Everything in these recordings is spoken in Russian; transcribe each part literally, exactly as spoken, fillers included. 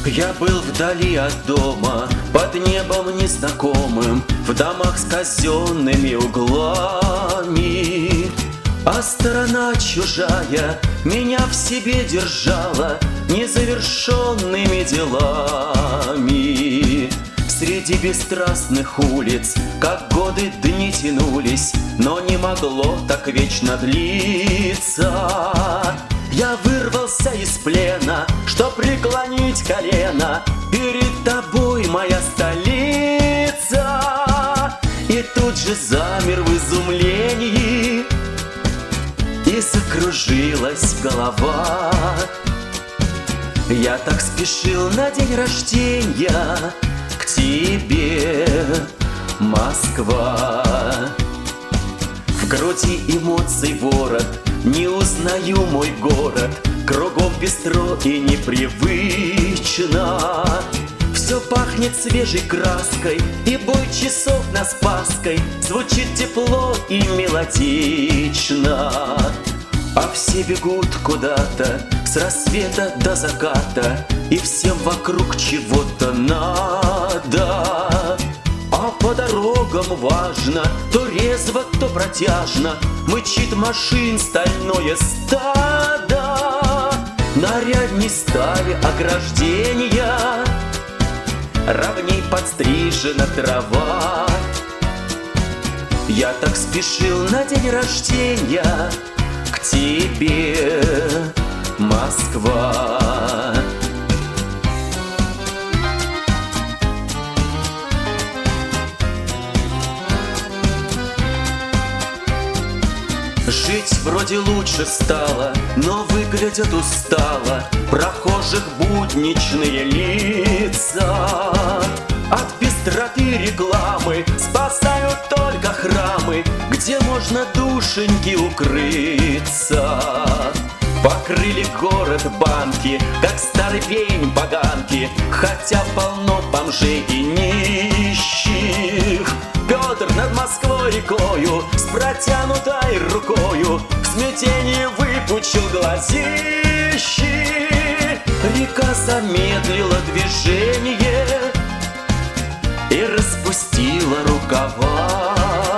Я был вдали от дома, под небом незнакомым, в домах с казенными углами. А сторона чужая меня в себе держала незавершенными делами. Среди бесстрастных улиц, как годы дни тянулись, но не могло так вечно длиться. Я вырвался из плена, чтоб преклонить колено перед тобой, моя столица. И тут же замер в изумлении, и закружилась голова. Я так спешил на день рождения к тебе, Москва. В груди эмоций ворот, не узнаю мой город, кругом пестро и непривычно. Все пахнет свежей краской, и бой часов на Спасской звучит тепло и мелодично. А все бегут куда-то с рассвета до заката, и всем вокруг чего-то надо. А по дорогам важно, то резво, то протяжно мычит машин стальное стадо. Нарядней стали ограждения, ровней подстрижена трава. Я так спешил на день рождения к тебе, Москва. Жить вроде лучше стало, но выглядят устало прохожих будничные лица. От пестроты рекламы спасают только храмы, где можно душеньки укрыться. Покрыли город банки, как старый пень поганки, хотя полно бомжей и нищих. Петр над Москвой рекою с протянутой рукою в смятении выпучил глазищи. Река замедлила движение и распустила рукава.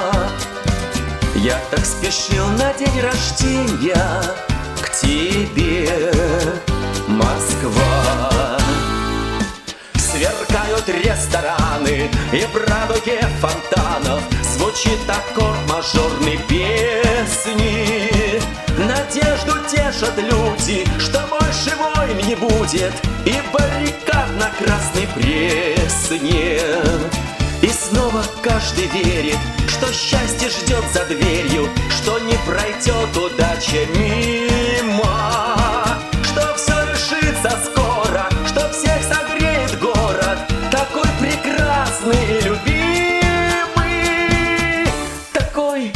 Я так спешил на день рождения к тебе, Москва. Сверкают рестораны, и в радуге фонтанов звучит аккорд мажорной песни. Надежду тешат люди, что больше войн не будет, и баррикад на Красной Пресне. И снова каждый верит, что счастье ждет за дверью, что не пройдет удача мимо, что все решится скоро, что всех согреет город, такой прекрасный и любимый, такой,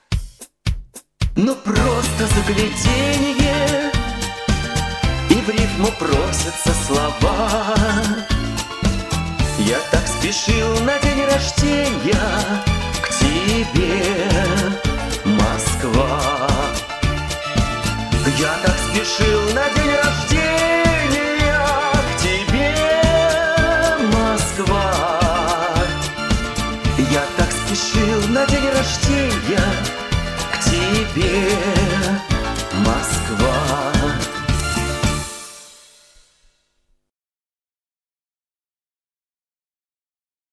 ну просто загляденье, и в рифму просятся слова. Я так спешил на день рождения к тебе, Москва. Я так спешил на день рождения к тебе, Москва. Я так спешил на день рождения к тебе.